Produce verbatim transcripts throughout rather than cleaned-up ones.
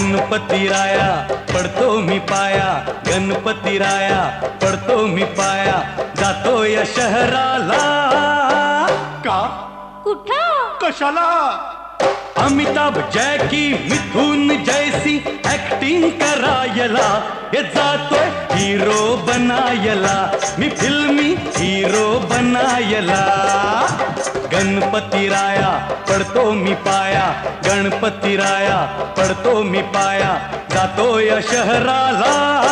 गणपती राया पडतो मी पाया, गणपती राया पडतो मी पाया, जातो या शहराला. का कुठं कशाला? अमिताभ जॅकी मिथून जैसी ऍक्टिंग करायला, हे जातोय हिरो बनायला, मी फिल्मी हिरो बनायला. गणपती राया पडतो मी पाया, गणपती राया पडतो मी पाया, जातो या शहराला.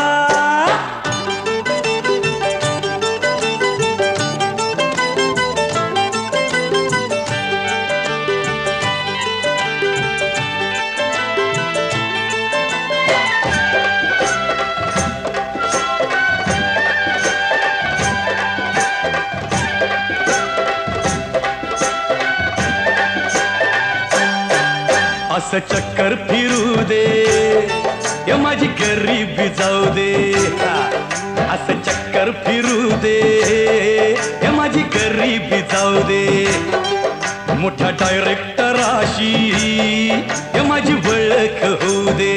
असं चक्कर फिरू दे, या माझी गरिबी जाऊ दे. असं चक्कर फिरू दे, या माझी गरिबी जाऊ दे. मोठ्या डायरेक्टराशी या माझी ओळख होऊ दे.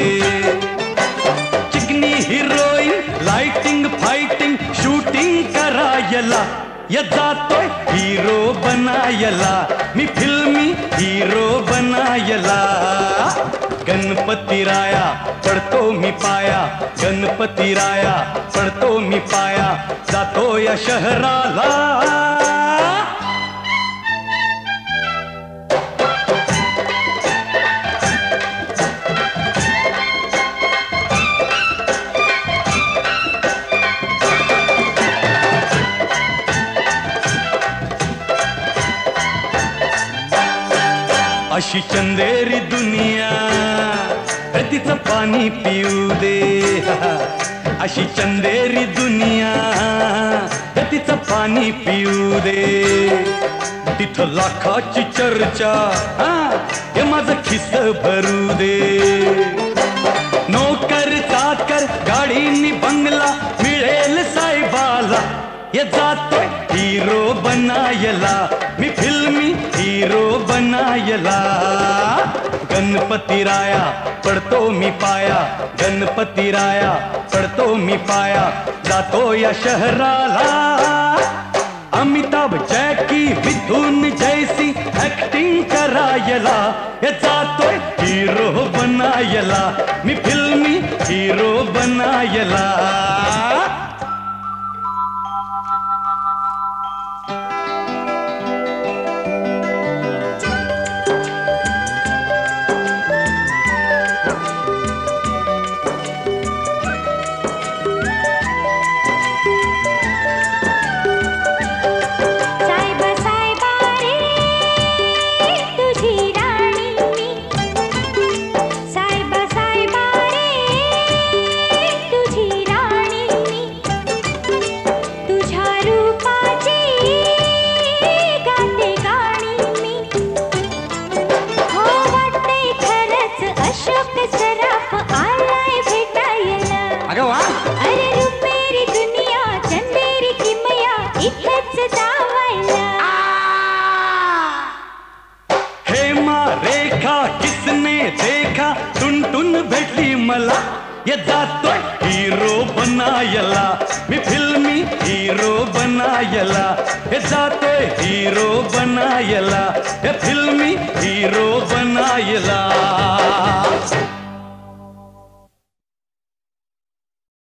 चिकनी हिरोईन लाइटिंग फाइटिंग शूटिंग करायला, या जातोय हिरो बनायला, मी फिल्मी हिरो बनायला. गणपती राया पडतो मी पाया, गणपती राया पडतो मी पाया, जातो या शहराला. अशी चंदेरी दुनिया तिचं पाणी पिऊ दे. अशी चंदेरी दुनिया तिचं पाणी पिऊ दे. तिथं लाखाची चर्चा हे माझं खिस भरू दे. नोकर चाकर गाडीनी बंगला मिळेल साहेबाला, ये जातोय हिरो बनायला, मी फिल्मी हिरो बनायला. गणपती राया पडतो मी पाया, गणपती राया पडतो मी पाया, जातो या शहराला. अमिताभ जॅकी मिथून जैसी ऍक्टिंग करायला, हे जातोय हिरो बनायला, मी फिल्मी हिरो बनायला. भेटली मला, ये जातोय हिरो बनायला, मी फिल्मी हिरो बनायला. हे जातोय हिरो बनायला, हे फिल्मी हिरो